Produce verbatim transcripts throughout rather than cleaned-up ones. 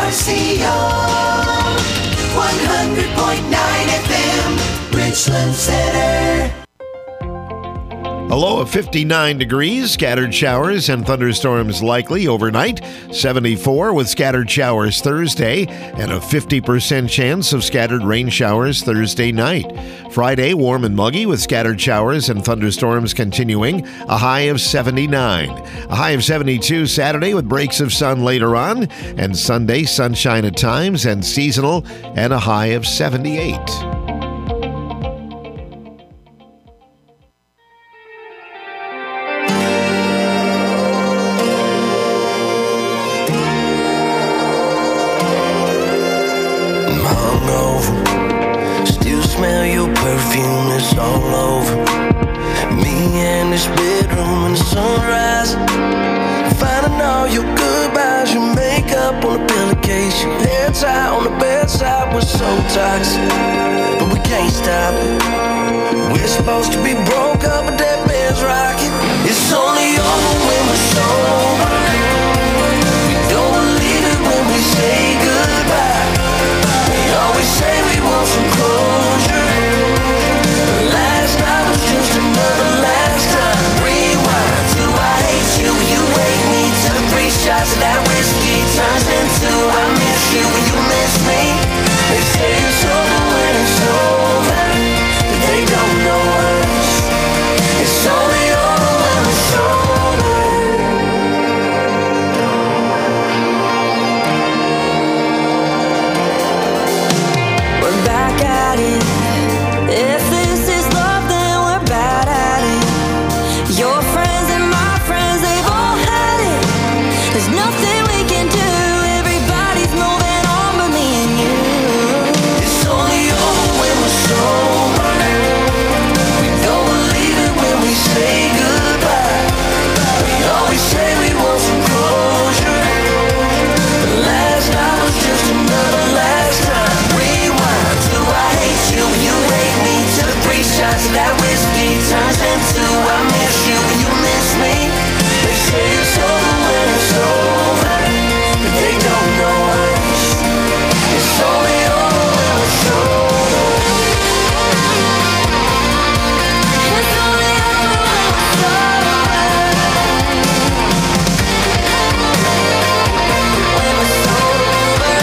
R C O, one hundred point nine F M, Richland Center. A low of fifty-nine degrees, scattered showers and thunderstorms likely overnight. seventy-four with scattered showers Thursday and a fifty percent chance of scattered rain showers Thursday night. Friday, warm and muggy with scattered showers and thunderstorms continuing. A high of seventy-nine. A high of seventy-two Saturday with breaks of sun later on. And Sunday, sunshine at times and seasonal and a high of seventy-eight. All over me and this bedroom in the sunrise, finding all your goodbyes, your makeup on the pillowcase, your hair tie on the bedside. We're so toxic, but we can't stop it. We're supposed to be broke up, but that bed's rocking. It's only over when we're sober. We don't believe it when we say goodbye. We always say we want some closure. Just another last time. Rewind to I hate you. You hate me to the three shots of that whiskey turns into I miss you when you miss me. They say it's over when it's over, but they don't know us. It's only over when we're sober. We're back at it. If this is love, then we're bad at it. Your friends and my friends, they've all had it. There's nothing we can do. Everybody's moving on but me and you. It's only over when we're sober. We don't believe it when we say goodbye. We always say we want some closure, but last night was just another last time. Rewind to I hate you, you hate me, to the three shots of that whiskey turns into I miss you when you miss me. They say it's over when it's over, but they don't know us. It's only over when we're sober. It's only over when we're sober. When we're sober.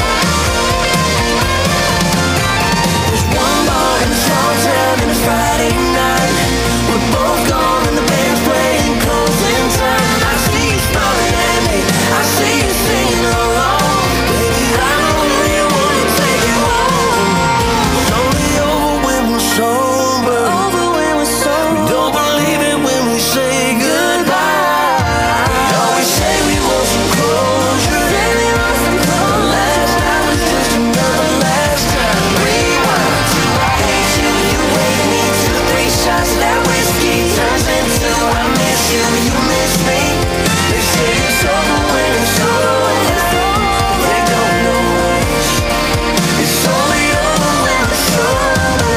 There's one bar in the small town and it's Friday night. We're both gone and the band's playing closing time. I see you smiling at me, I see you singing along. Baby, I don't really wanna take you home. It's only over when we're sober. Over when we're sober. We don't believe it when we say goodbye. We always say we want some closure. Say we want some closure. Last night was just another last time. Rewind to I hate you, you hate me, to the three shots of that whiskey turns into I miss you, you miss me. They say it's over when it's over, they don't know us. It's only over when we're sober.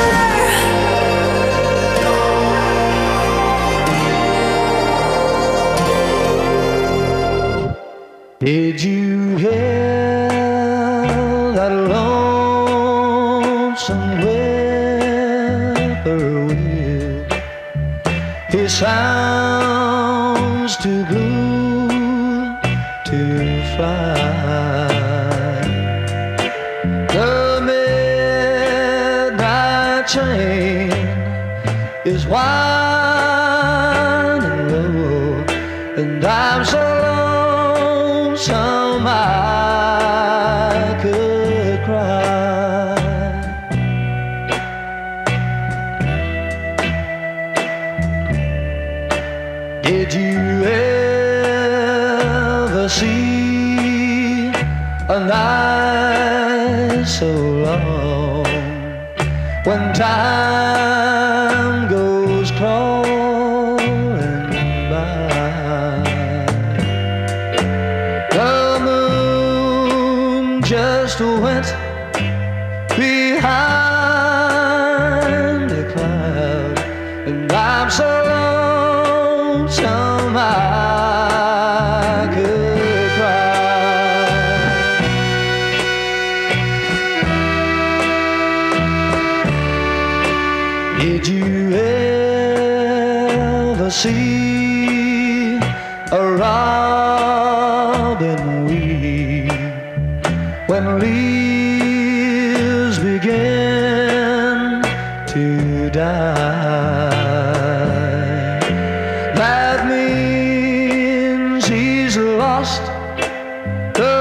Did you hear that lonesome whippoorwill? He sounds too good to fly. The midnight train is winding low, and I'm so lonesome I could cry. Did you ever see a night so long when time goes crawling by? The moon just went behind a cloud, and I'm so lonesome I could cry. lost the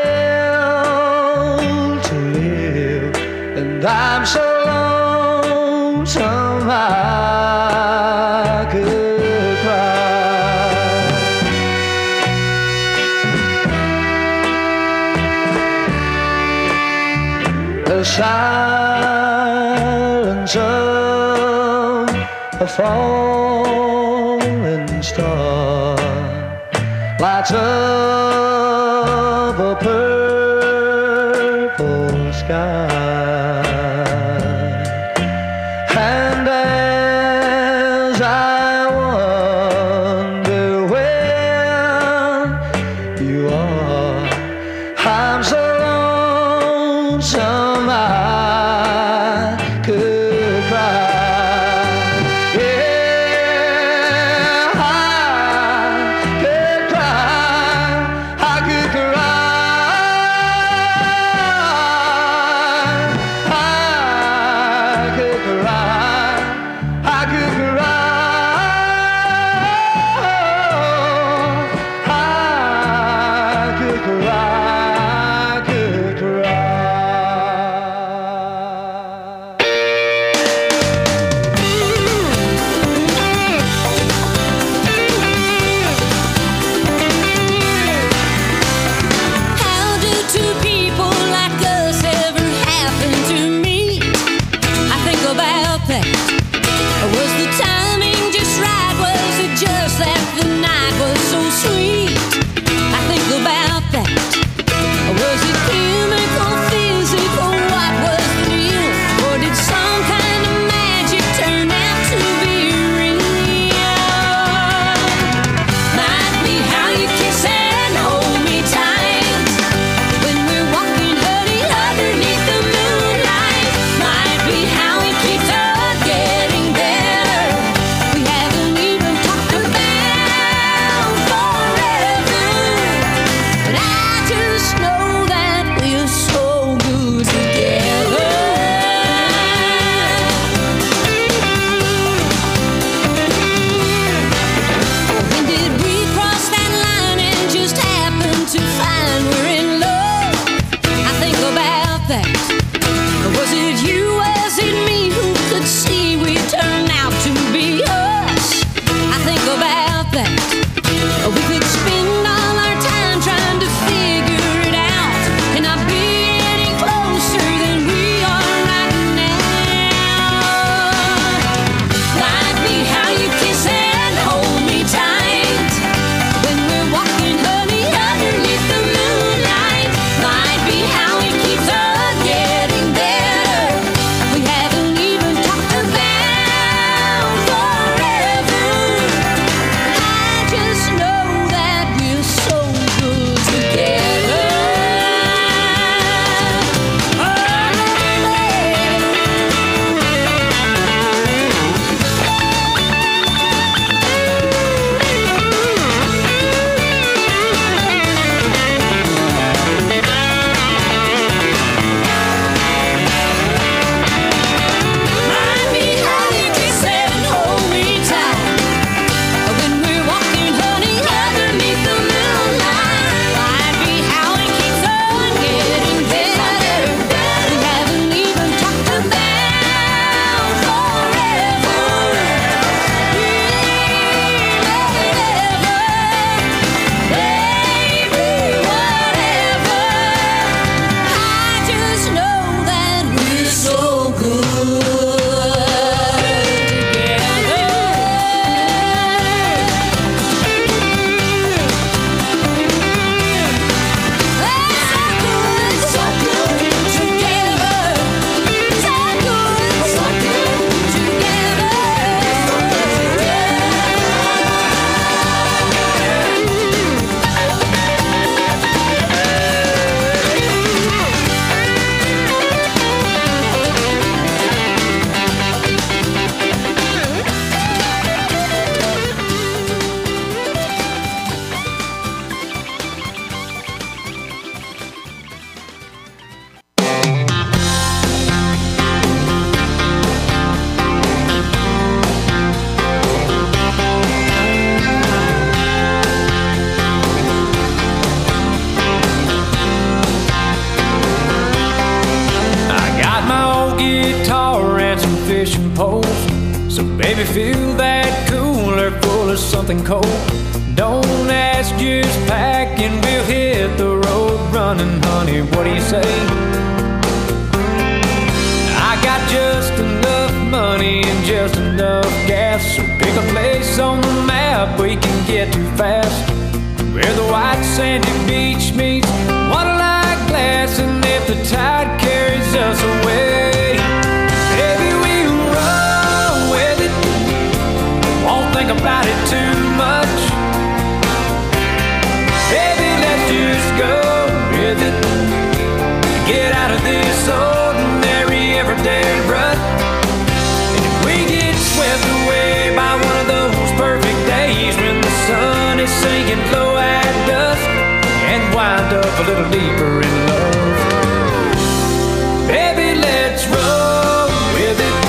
will to live, and I'm so lonesome I could cry. The silence of a falling star lights up a purple sky, and as I wonder where you are, I'm so lonesome I could cry. Yeah, I could cry. cold. Don't ask, just pack and we'll hit the road running, honey. What do you say? I got just enough money and just enough gas, so pick a place on the map we can get to fast, where the white sandy beach meets water-like glass, and if the tide carries us away, baby, we'll roll with it. Won't think about it too much. Baby, let's just go with it. Get out of this ordinary everyday rut. And if we get swept away by one of those perfect days when the sun is sinking low at dusk, and wind up a little deeper in love, baby, let's roll with it.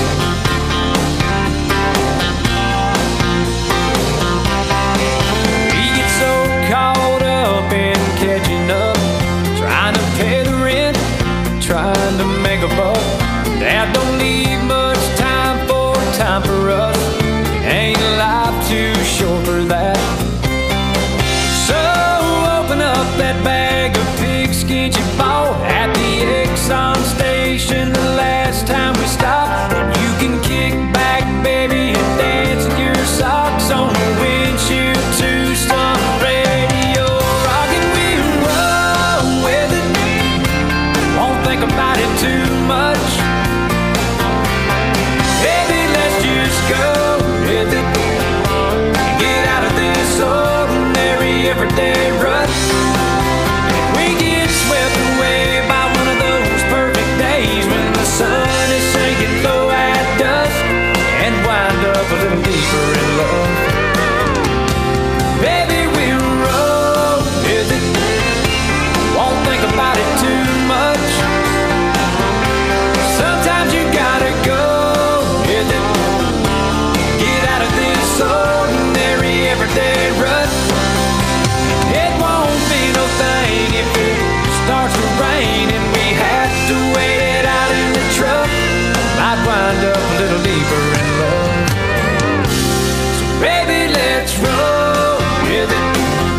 We get so caught up in catching up, trying to pay the rent, trying to make a buck, that don't leave much time for time for us. Ain't life too short for that? So open up that bag of pigskin you bought at the Exxon station the last time we stopped, and you can kick back, baby, and dance in your socks on the windshield to some radio rock, and we'll roll with it. Won't think about it too much. Baby, let's just go with it. Get out of this ordinary everyday rut. If we get swept away by one of those perfect days when the sun is sinking low at dusk, and wind up a little deeper in love, baby, we'll roll with it. Won't think about it too much. Sometimes you gotta go with it. Get out of this ordinary everyday rut. It won't be no thing if it starts to rain and we have to wait it out in the truck. Might wind up a little deeper in love. So baby, let's roll with it.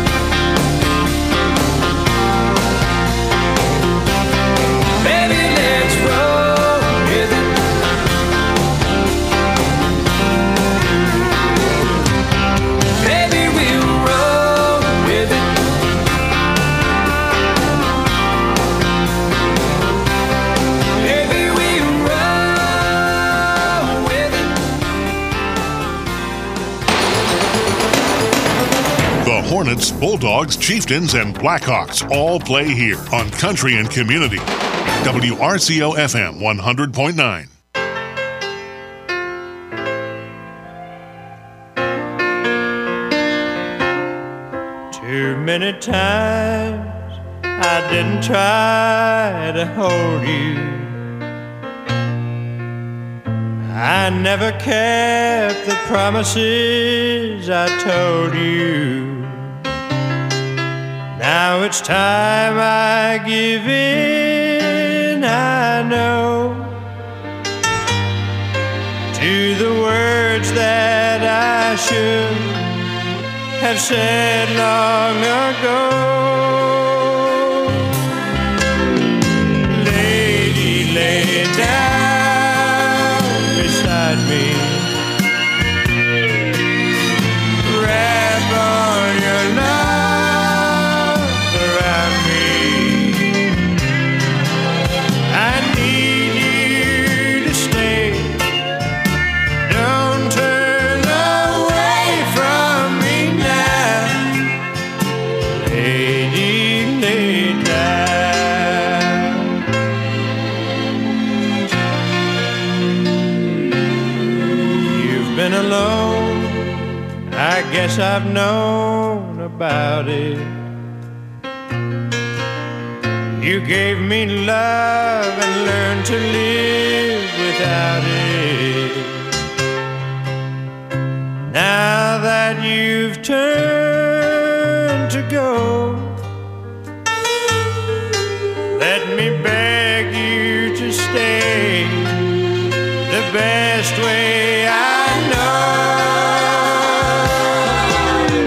Baby, let's roll with it. Baby, we'll roll with it. Baby, we'll roll with it. The Hornets, Bulldogs, Chieftains, and Blackhawks all play here on Country and Community. W R C O F M one hundred point nine. Too many times I didn't try to hold you. I never kept the promises I told you. Now it's time I give in, I know, to the words that I should have said long ago. Lady, lay down beside me. Wrap all your love around me. I need you to stay. Don't turn away from me now. Lady, lay down. You've been alone, I guess I've known about it. You gave me love and learned to live without it. Now that you've turned to go, let me beg you to stay the best way I know.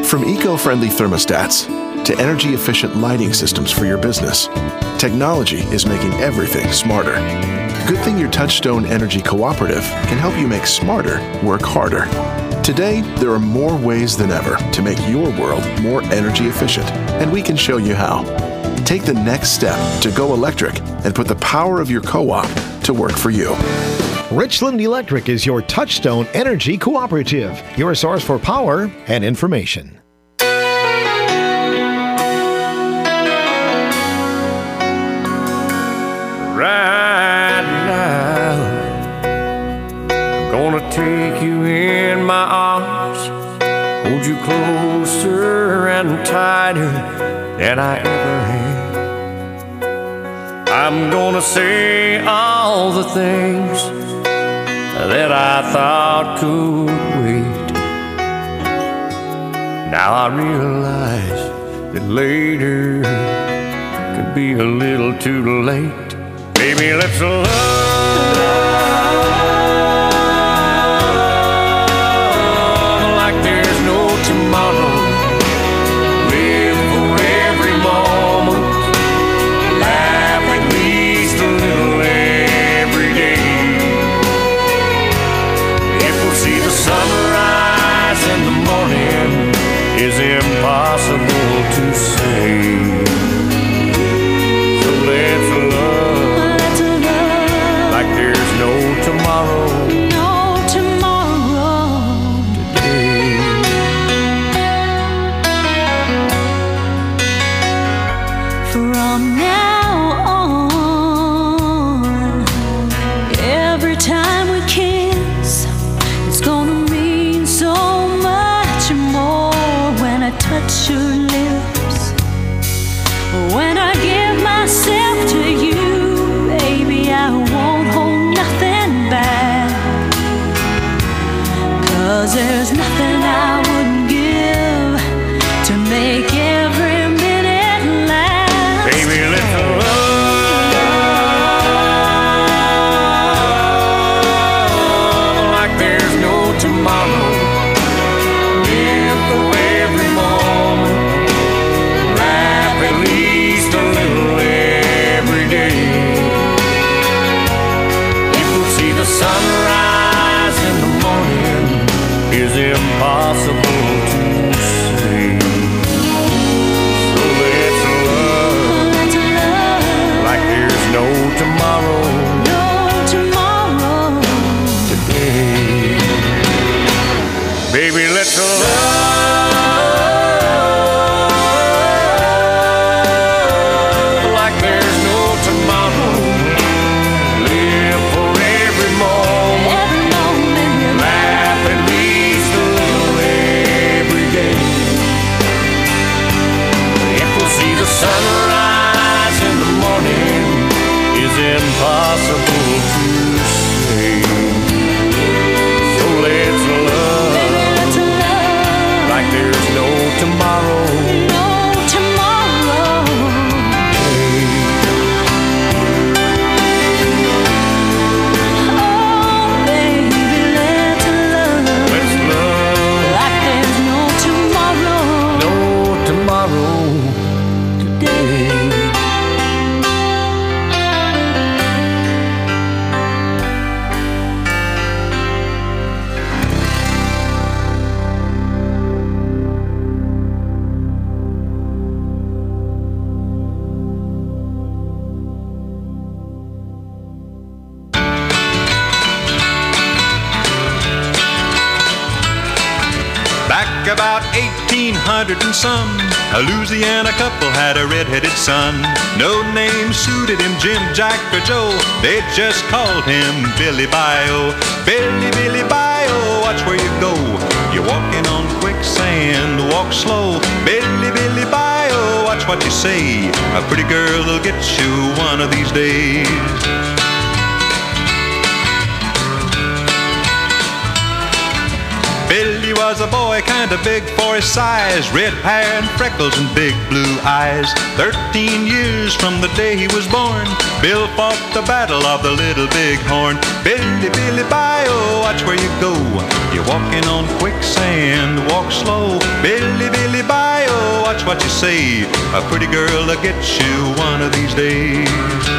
From eco-friendly thermostats to energy-efficient lighting systems for your business, technology is making everything smarter. Good thing your Touchstone Energy Cooperative can help you make smarter work harder. Today, there are more ways than ever to make your world more energy efficient, and we can show you how. Take the next step to go electric and put the power of your co-op to work for you. Richland Electric is your Touchstone Energy Cooperative, your source for power and information. Right now, I'm gonna take you in my arms, hold you closer and tighter than I ever have. I'm gonna say all the things that I thought could wait. Now I realize that later could be a little too late. Baby, let's love like there's no tomorrow. Live for every moment. Laugh at least a little every day. If we'll see the sunrise in the morning is impossible to say. So let's love no tomorrow, no tomorrow today. From now on, every time we kiss, it's gonna mean so much more when I touch your lips. When I give myself to you, baby, I won't hold nothing back, 'cause there's nothing I wouldn't give to make every minute last. Baby, let's love like there's no tomorrow. Live for every moment. Laugh at least a little every day. The sunrise in the morning is impossible to say. So let's love, Let's love like there's no tomorrow, no tomorrow today. Baby, let's love like there's no tomorrow. Live for every moment. every moment. Laugh at least a little every day. If we'll see the sunrise in the morning is impossible to say. So let's love Let's love like there's no tomorrow. no tomorrow. Oh, baby, let's love Let's love like there's no tomorrow no tomorrow today. Back about eighteen hundred and some, a Louisiana couple had a red-headed son. No name suited him, Jim, Jack, or Joe. They just called him Billy Bio. Billy, Billy Bio, watch where you go. You're walking on quicksand, walk slow. Billy, Billy Bio, watch what you say. A pretty girl will get you one of these days. Billy was a boy kinda big for his size, red hair and freckles and big blue eyes. Thirteen years from the day he was born, Bill fought the battle of the Little Big Horn. Billy, Billy Bio, watch where you go. You're walking on quicksand, walk slow. Billy, Billy, bye-oh, watch what you say. A pretty girl will get you one of these days.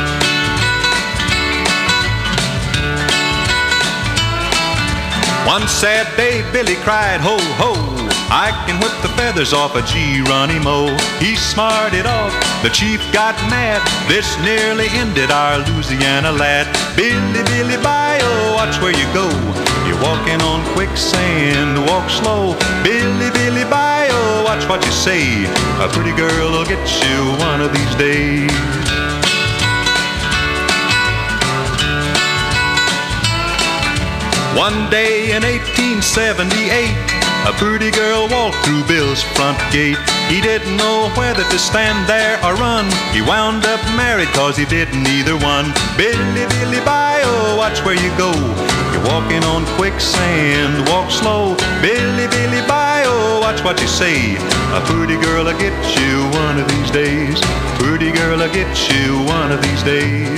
One sad day, Billy cried, ho, ho, I can whip the feathers off a Geronimo. He smarted off, the chief got mad. This nearly ended our Louisiana lad. Billy, Billy, bye-oh, watch where you go. You're walking on quicksand, walk slow. Billy, Billy, bye-oh, watch what you say. A pretty girl will get you one of these days. One day in eighteen seventy-eight, a pretty girl walked through Bill's front gate. He didn't know whether to stand there or run. He wound up married cause he didn't either one. Billy, Billy, bye-oh, watch where you go. You're walking on quicksand, walk slow. Billy, Billy, bye-oh, watch what you say. A pretty girl will get you one of these days. Pretty girl will get you one of these days.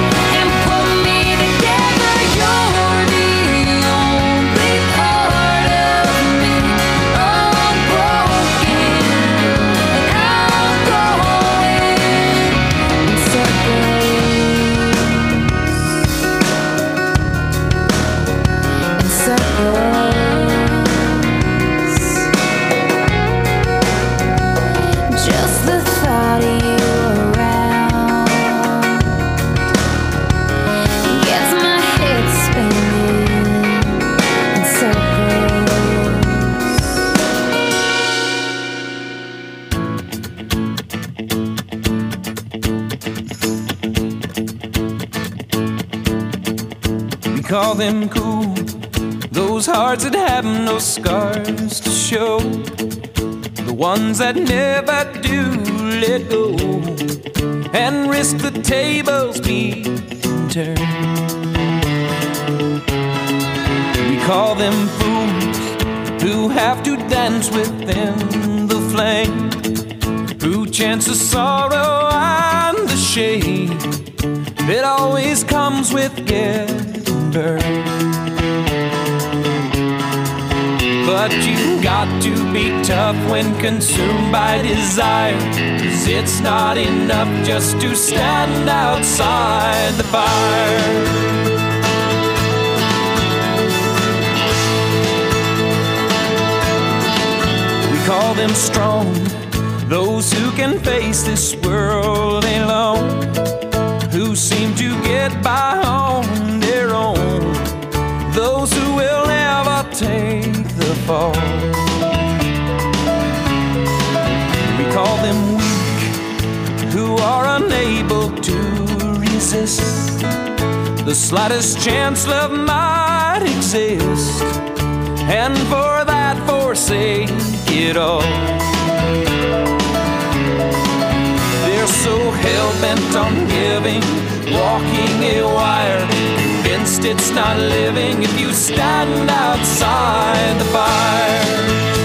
You're the only part call them cool, those hearts that have no scars to show, the ones that never do let go and risk the tables being turned. We call them fools who have to dance within the flame, who chance the sorrow and the shame that always comes with getting burned. But you got to be tough when consumed by desire, 'cause it's not enough just to stand outside the fire. We call them strong, those who can face this world alone, who seem to get by on their own, those who will never take the fall. We call them weak, who are unable to resist the slightest chance love might exist, and for that forsake it all. They're so hell-bent on giving, walking a wire, convinced it's not living if you stand outside the fire.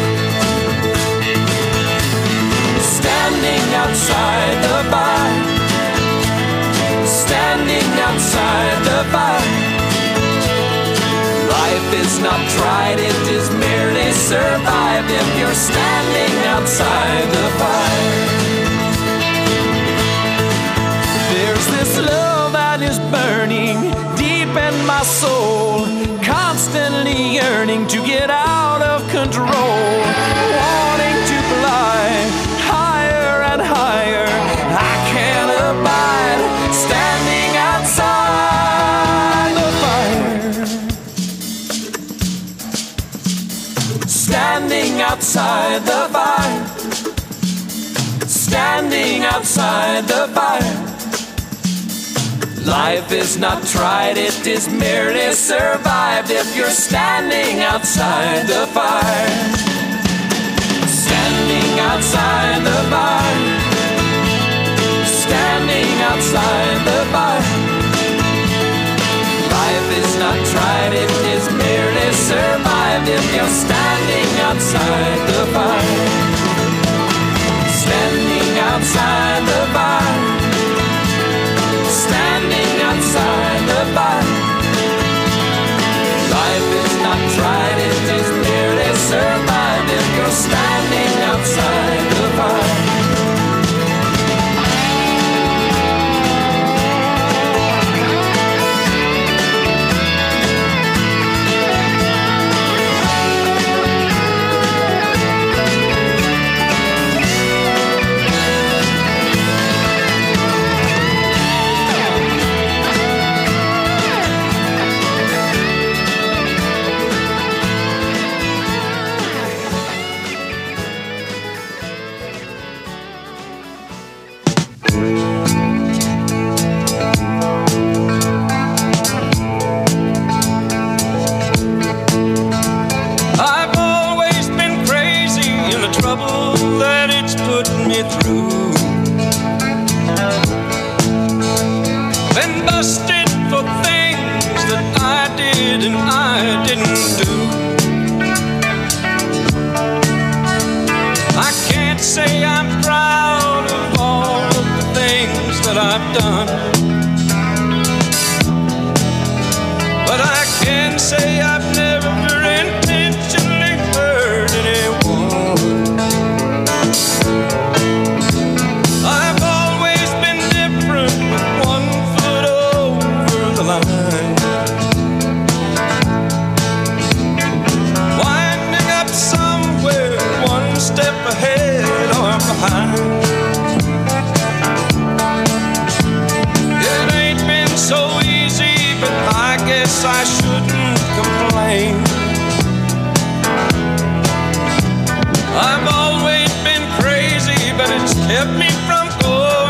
Standing outside the fire, standing outside the fire. Life is not tried, it is merely survived if you're standing outside the fire. There's this love that is burning deep in my soul, constantly yearning to get out of control, wanting to fly higher and higher. I can't abide standing outside the fire. Standing outside the fire. Standing outside the fire. Life is not tried, it is merely survived if you're standing outside the fire. Standing outside the fire. Standing outside the fire. Life is not tried, it is merely survived if you're standing outside the fire. Standing outside the fire. Standing outside the fire. Life is not tried, it is merely survived if you're standing outside the fire.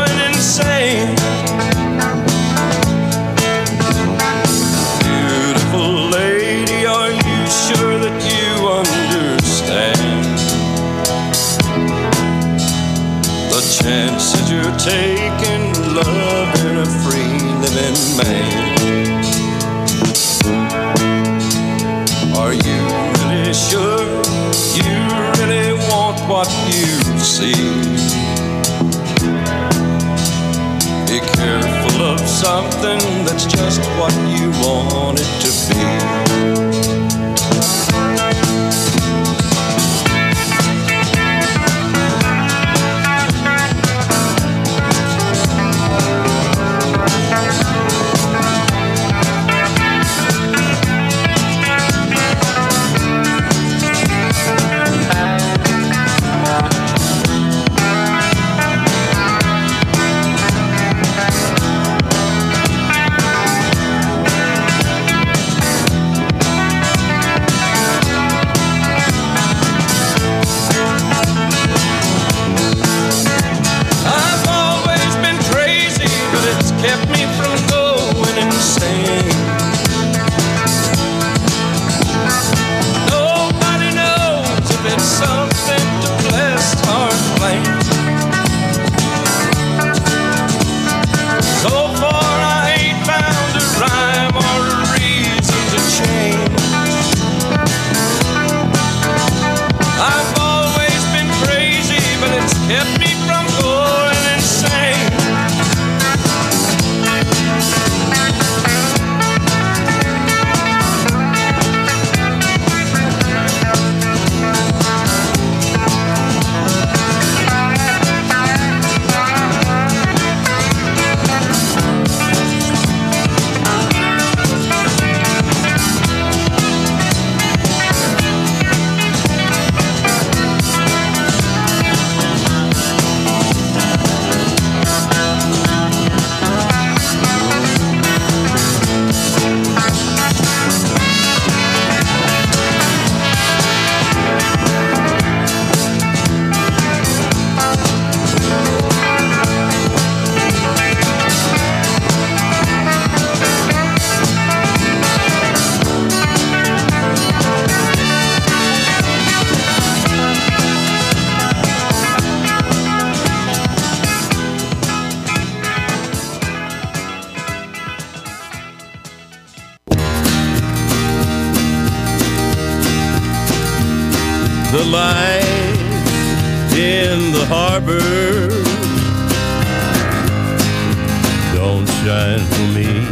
Beautiful sea. Be careful of something that's just what you want it to be. The lights in the harbor don't shine for me.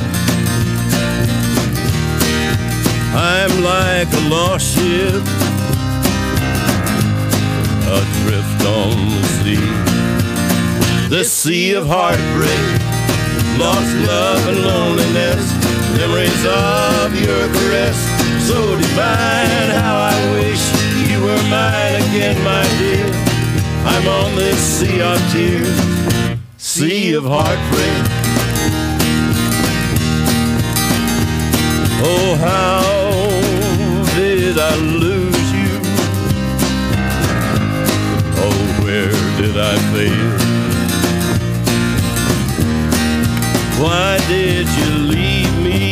I'm like a lost ship adrift on the sea. The sea of heartbreak, lost love and loneliness, memories of your caress, so divine. How I wish you were mine again, my dear. I'm on this sea of tears, sea of heartbreak. Oh, how did I lose you? Oh, where did I fail? Why did you leave me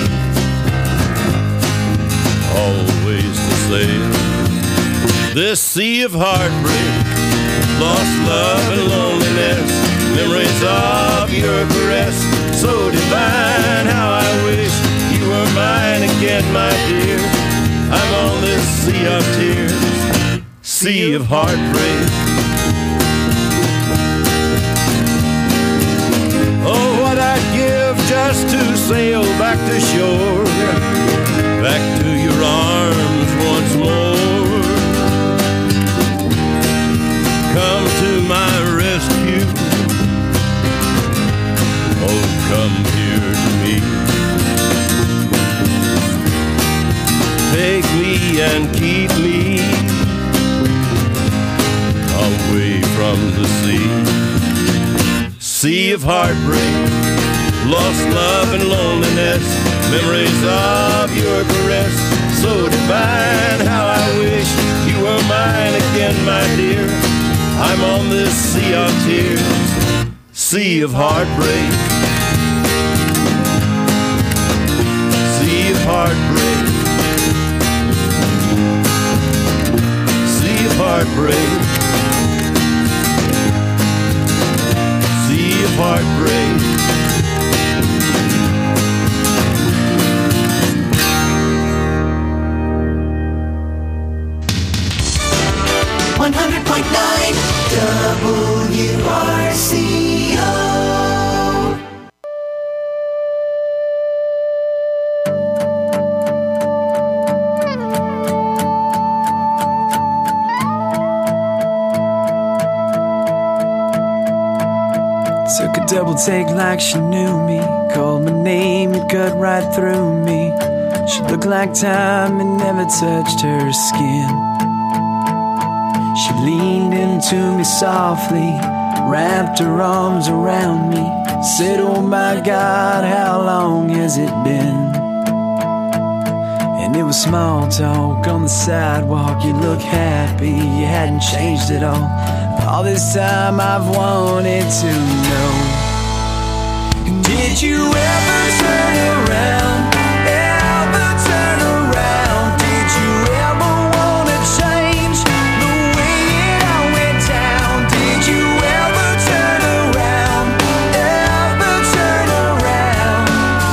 always to sail? This sea of heartbreak, lost love and loneliness, memories of your caress, so divine. How I wish you were mine again, my dear. I'm on this sea of tears, sea of heartbreak. Oh, what I'd give just to sail back to shore, back to your arms once more. Come to my rescue, oh, come here to me. Take me and keep me away from the sea. Sea of heartbreak, lost love and loneliness, memories of your caress, so divine. How I wish you were mine again, my dear. I'm on this sea of tears, sea of heartbreak, sea of heartbreak, sea of heartbreak, sea of heartbreak. one hundred point nine took a double take like she knew me. Called my name, it cut right through me. She looked like time and never touched her skin. She leaned into me softly, wrapped her arms around me, said, oh my God, how long has it been? And it was small talk on the sidewalk. You look happy, you hadn't changed at all. All this time I've wanted to know, did you ever turn around? Ever turn around? Did you ever wanna change the way it all went down? Did you ever turn around? Ever turn around?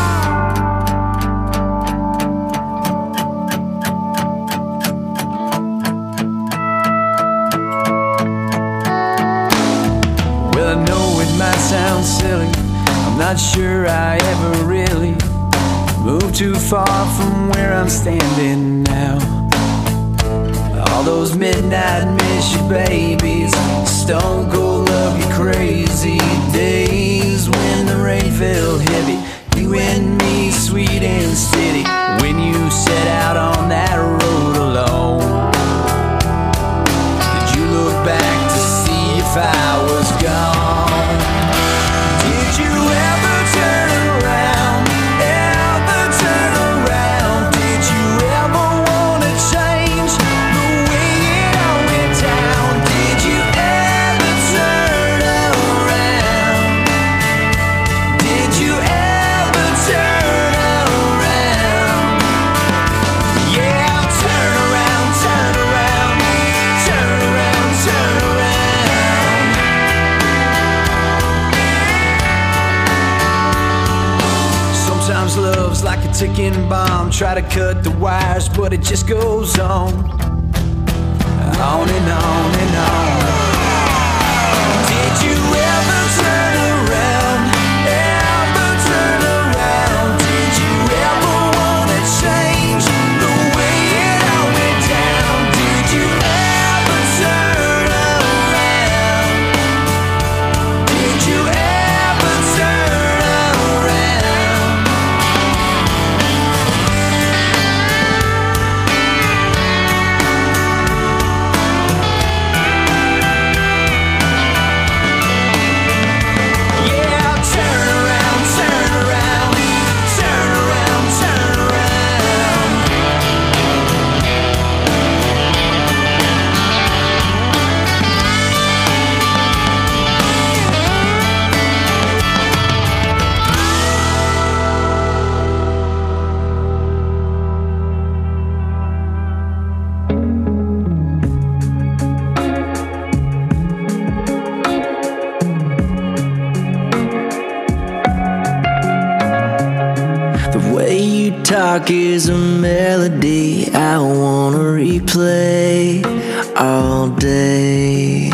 Well, I know it might sound silly, I'm not sure I ever really moved too far from where I'm standing now. All those midnight miss you babies, stone cold love you crazy days when the rain fell heavy, you and me sweet and steady, when you set out on that road alone. Did you look back to see if I was gone? Did you ever turn around? Ever turn around? Did you ever wanna change the way it all went down? Did you ever turn around? Did you ever turn around? Yeah, turn around, turn around, turn around, turn around. Sometimes love's like a ticking bomb. Try to cut the wires, but it just goes on, on and on and on. Did you ever turn around? Ever turn around? Did you ever wanna change the way it all went down? Did you ever turn around? Did you ever turn around? Yeah, turn around, turn around, turn around, turn around. The way you talk is a melody I wanna replay all day.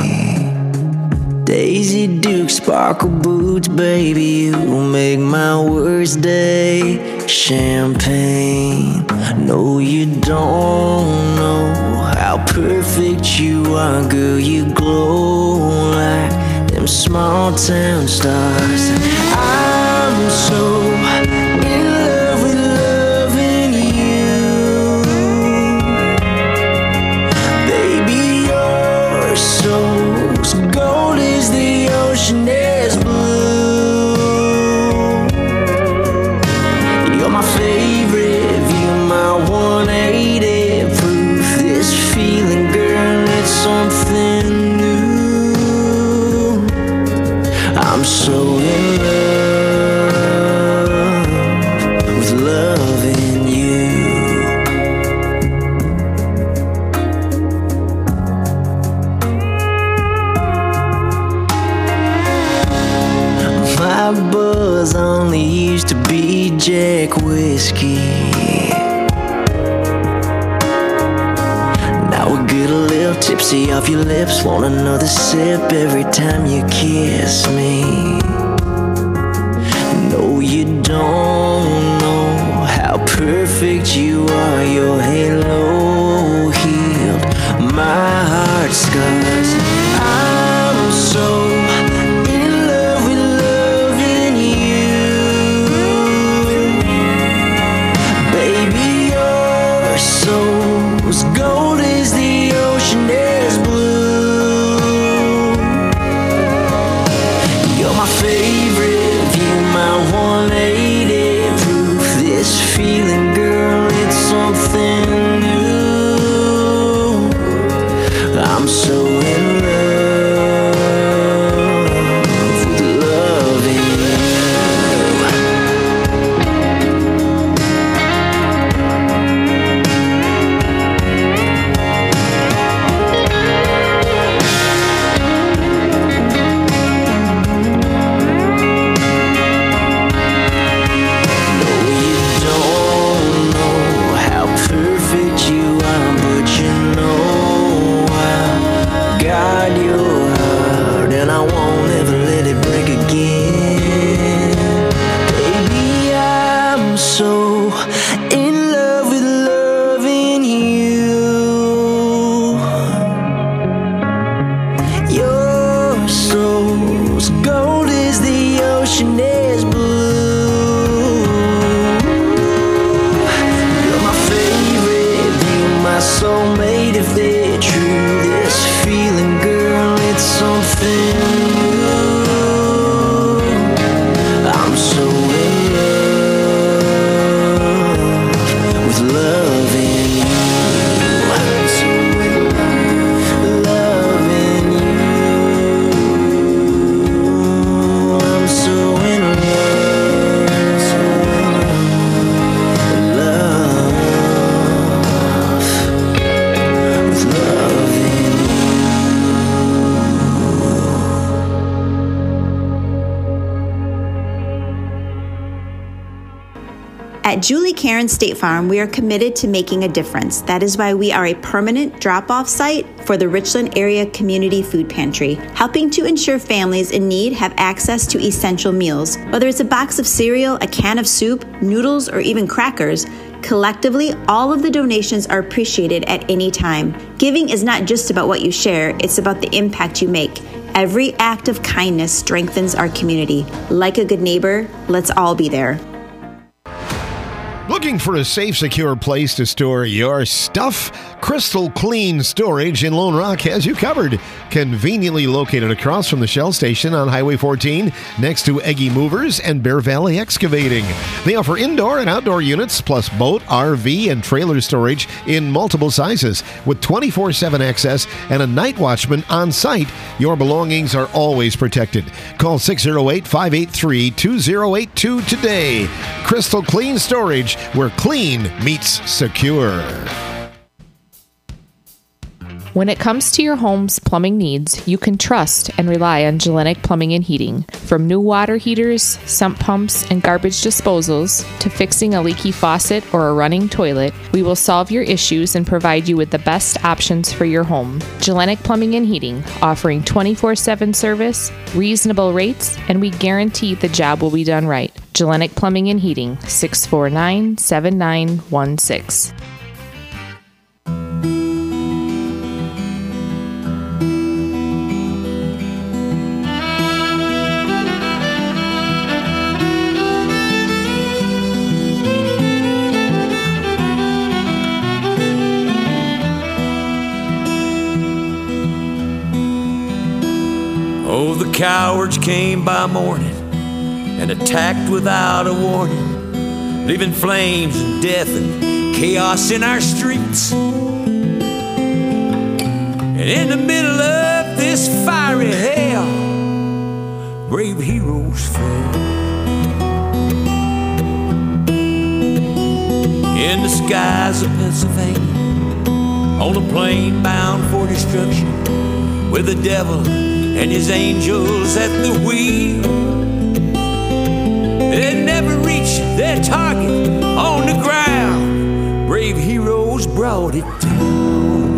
Daisy Duke sparkle boots, baby, you make my worst day. Champagne, no you don't know how perfect you are, girl, you glow like them small town stars. I'm so in love with loving you, baby, your soul's gold as the ocean is blue. You're my favorite view, my one eighty proof. This feeling, girl, it's something new. I'm so in love with loving you. My buzz only used to be Jack whiskey. Now we get a little tipsy off your lips, want another sip every time you kiss me. No, you don't know how perfect you are. Your halo healed my heart scars. I'm so in love with love. in love with loving you. Your soul's gold as the ocean is blue. You're my favorite, you're my soulmate if they're true. This feeling, girl, it's something new. I'm so in love with loving you. I'm so in love loving you. I'm so in love, so in love with loving you. At Julie Karen State Farm, we are committed to making a difference. That is why we are a permanent drop-off site for the Richland Area Community Food Pantry, helping to ensure families in need have access to essential meals. Whether it's a box of cereal, a can of soup, noodles, or even crackers, collectively, all of the donations are appreciated at any time. Giving is not just about what you share, it's about the impact you make. Every act of kindness strengthens our community. Like a good neighbor, let's all be there. Looking for a safe, secure place to store your stuff? Crystal Clean Storage in Lone Rock has you covered. Conveniently located across from the Shell Station on Highway fourteen, next to Eggy Movers and Bear Valley Excavating. They offer indoor and outdoor units, plus boat, R V, and trailer storage in multiple sizes. With twenty-four seven access and a night watchman on site, your belongings are always protected. Call six oh eight, five eight three, two oh eight two today. Crystal Clean Storage, where clean meets secure. When it comes to your home's plumbing needs, you can trust and rely on Gellenic Plumbing and Heating. From new water heaters, sump pumps, and garbage disposals, to fixing a leaky faucet or a running toilet, we will solve your issues and provide you with the best options for your home. Gellenic Plumbing and Heating, offering twenty-four seven service, reasonable rates, and we guarantee the job will be done right. Gellenic Plumbing and Heating, six four nine, seven nine one six. Oh, the cowards came by morning and attacked without a warning, leaving flames and death and chaos in our streets. And in the middle of this fiery hell, brave heroes fell. In the skies of Pennsylvania, on a plane bound for destruction, with the devil and his angels at the wheel. They never reached their target on the ground. Brave heroes brought it down.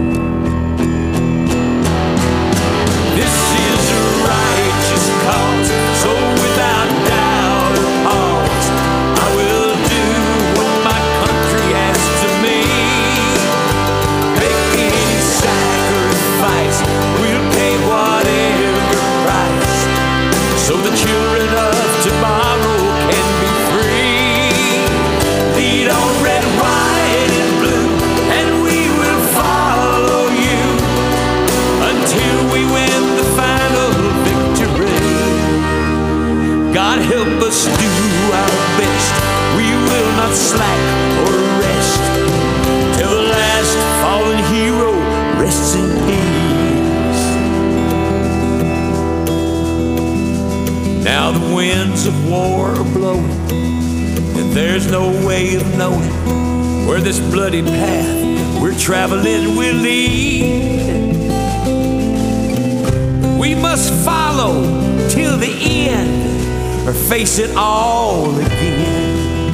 This is a righteous cause, so without doubt or pause, I will do what my country asks of me. Make any sacrifice, we'll pay whatever price, so the children of tomorrow can be free. Lead on red, white, and blue, and we will follow you until we win the final victory. God help us do our best. We will not slack or rest till the last fallen hero rests in peace. Now the winds of war are blowing, and there's no way of knowing where this bloody path we're traveling will lead. We must follow till the end, or face it all again.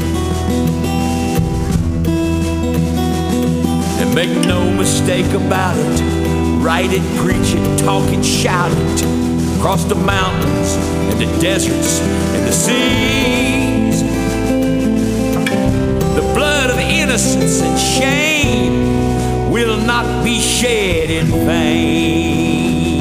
And make no mistake about it, write it, preach it, talk it, shout it, across the mountains and the deserts and the seas. innocence and shame will not be shed in vain.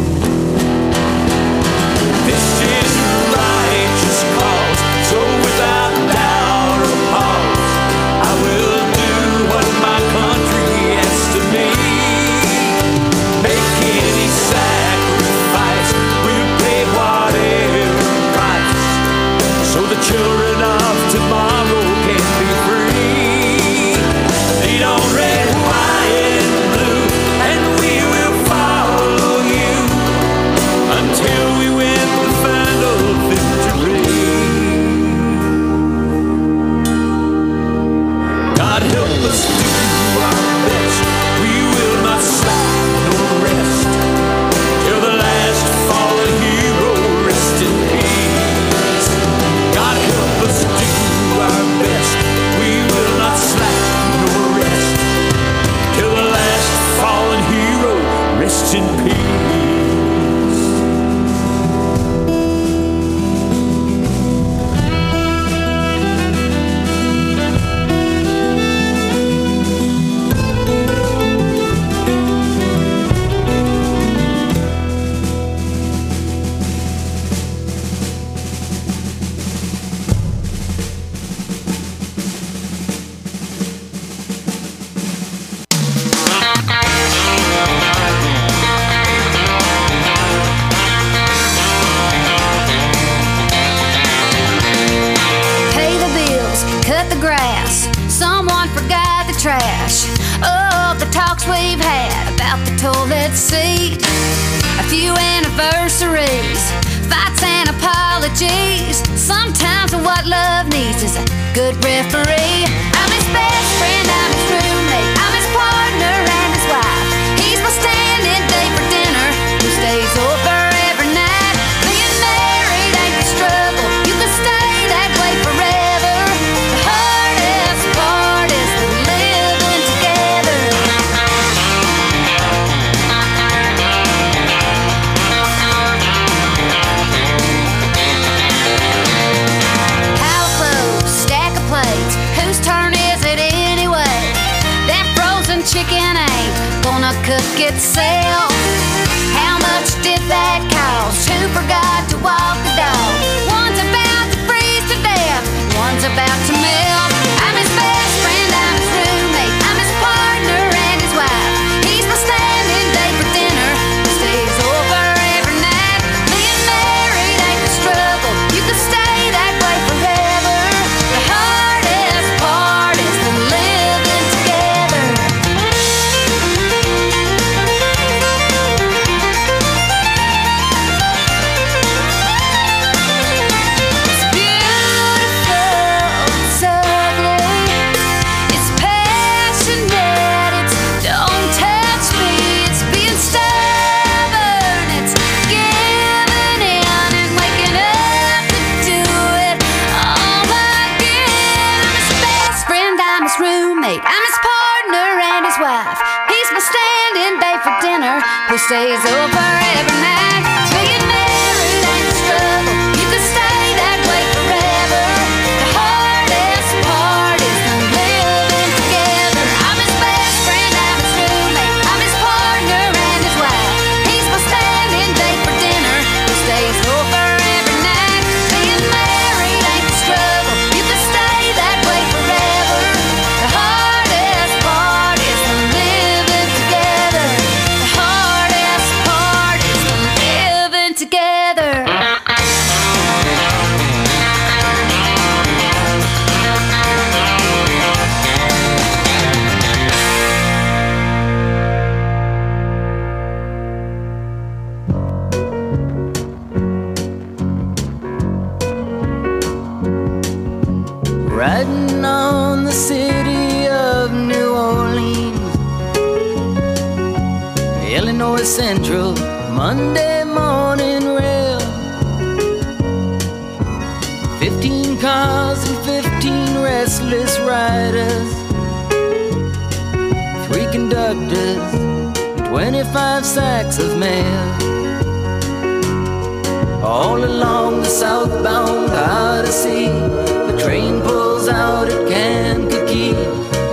This is a righteous cause, so without doubt or pause, I will do what my country asks of me. Make any sacrifice, we'll pay whatever price, so the children of tomorrow can be free. Lead on red, white, and blue, and we will follow you until we win the final victory. God help us do our best. We will not slack nor rest till the last fallen hero rest in peace. God help us do our best. We will not slack nor rest till the last fallen hero rests in peace. Pay the bills, cut the grass. Someone forgot the trash. Oh, the talks we've had about the toilet seat. A few anniversaries, fights and apologies. Sometimes what love needs is a good referee. I'm his best friend, I'm his roommate, I'm his partner and his wife. He's my stand-in day for dinner, who stays over every night. Being married ain't the struggle, you can stay that way forever. The hardest part is the living together. Pile of clothes, stack of plates, whose turn is it anyway? That frozen chicken ain't gonna cook itself. How much did that cost? Who forgot to walk the dog? One's about to freeze to death, one's about to melt. I'm his best friend, I'm his roommate, I'm his partner and his wife. He's my stand-in day for dinner, who stays over every night. Being married ain't the struggle, you can stay that way forever. The hardest part is the living together. It's beautiful, it's ugly, it's passionate, it's don't touch me, it's being stubborn, it's giving in and waking up to do it all again. I'm his best friend, I'm his roommate, I'm his partner and his wife. He's my stand-in day for dinner, who stays over every night. Being married ain't the struggle, you can stay that way forever. The hardest part is the living together. I'm his best friend, I'm his roommate, I'm his partner and his wife. He's my stand-in day for dinner, who stays over every night. Being married ain't the struggle, you can stay that way forever. The hardest part is the living together. The hardest part is the living together. Riding on the city of New Orleans, Illinois Central, Monday morning rail. Fifteen cars and fifteen restless riders, three conductors, twenty-five sacks of mail. All along the southbound Odyssey, the train pulls out at Kankakee.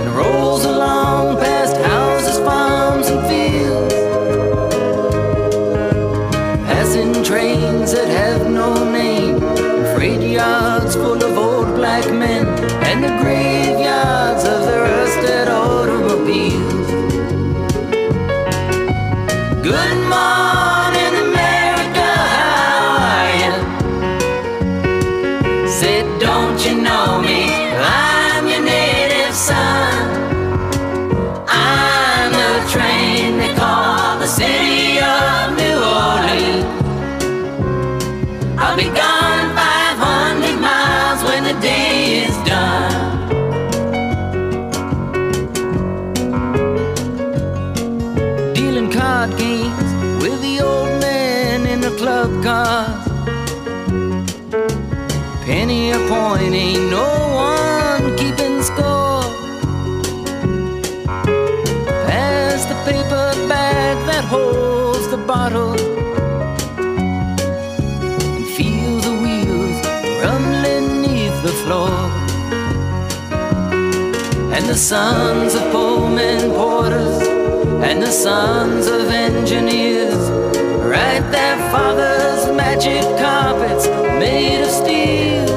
and the sons of Pullman porters, and the sons of engineers write their father's magic carpets made of steel.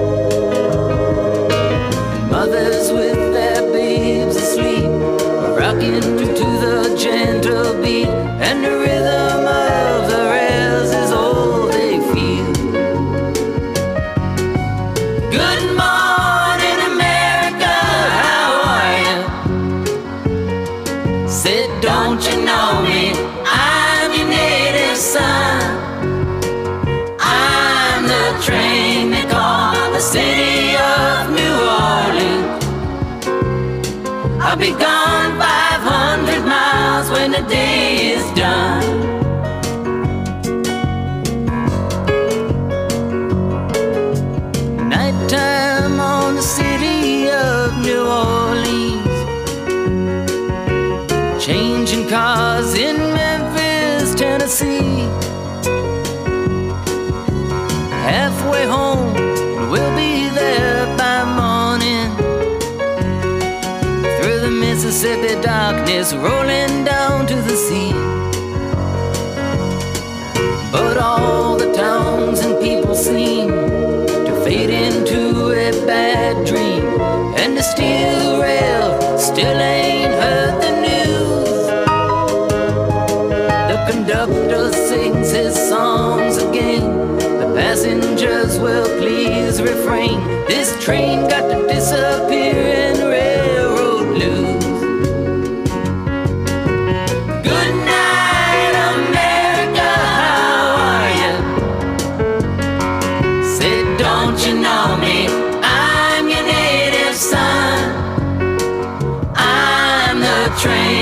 And mothers with their babes asleep, rocking to the gentle beat, and the rhythm of the rails is all they feel. Good morning, America, how are you? Said, don't you know me? I'm your native son. I'm the train they call the city of New Orleans. I'll be gone five hundred miles when the day is done. Nighttime on the city of New Orleans, changing cars in Memphis, Tennessee. Halfway home, we'll be there by morning. Through the Mississippi darkness, rolling down to the sea. But all the towns and people seem to fade into a bad dream, and the steel rail still ain't heard the news. The conductor sings his songs again, the passengers will please refrain. This train got to disappear in railroad blues. Good night, America, how are you? Said, don't you know me? I'm your native son. I'm the train